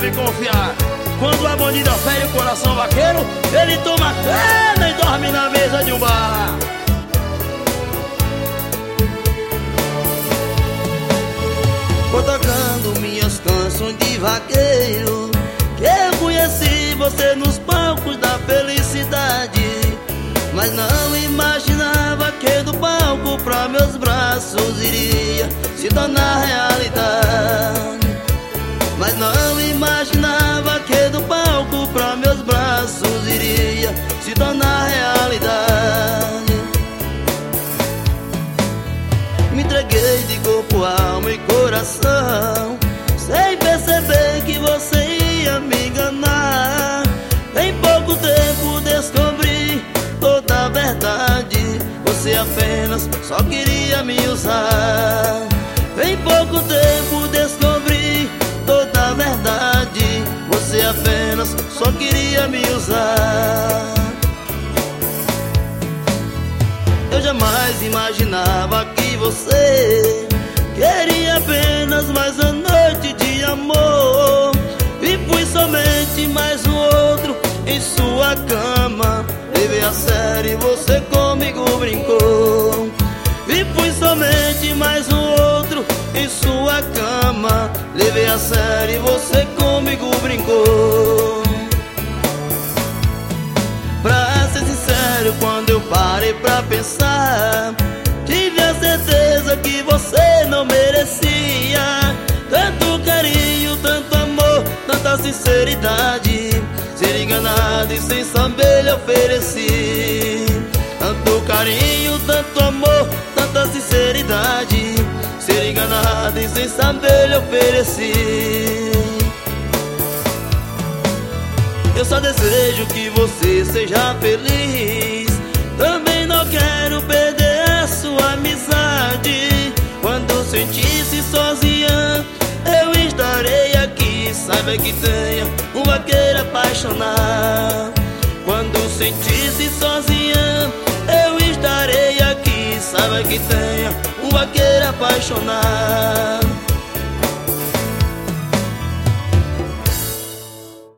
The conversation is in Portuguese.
sabe confiar. Quando a bandida fere o coração vaqueiro, ele toma cana e dorme na mesa de um bar. Vou tocando minhas canções de vaqueiro, que eu conheci você nos palcos da felicidade. Mas não imaginava que do palco pra meus braços iria se tornar realidade. Mas não imaginava que do palco pra meus braços iria se tornar realidade. Me entreguei de corpo, alma e coração, sem perceber que você ia me enganar. Em pouco tempo descobri toda a verdade, você apenas só queria me usar. Em pouco tempo descobri toda a verdade, você apenas só queria me usar. Eu jamais imaginava que você queria apenas mais uma noite de amor, e fui somente mais um outro em sua cama. Levei a sério e você comigo brincou. E fui somente mais um outro em sua cama. Levei a sério e você comigo brincou. Pra ser sincero, quando eu parei pra pensar, tive a certeza que você não merecia tanto carinho, tanto amor, tanta sinceridade. Ser enganado e sem saber lhe ofereci tanto carinho, tanto amor, tanta sinceridade. Ser enganado e sem saber lhe ofereci. Eu só desejo que você seja feliz, também não quero perder a sua amizade. Quando sentir-se sozinha, eu estarei aqui. Saiba que tenha um vaqueiro apaixonado. Quando sentir-se sozinha, eu estarei aqui. Saiba que tenha um vaqueiro apaixonado.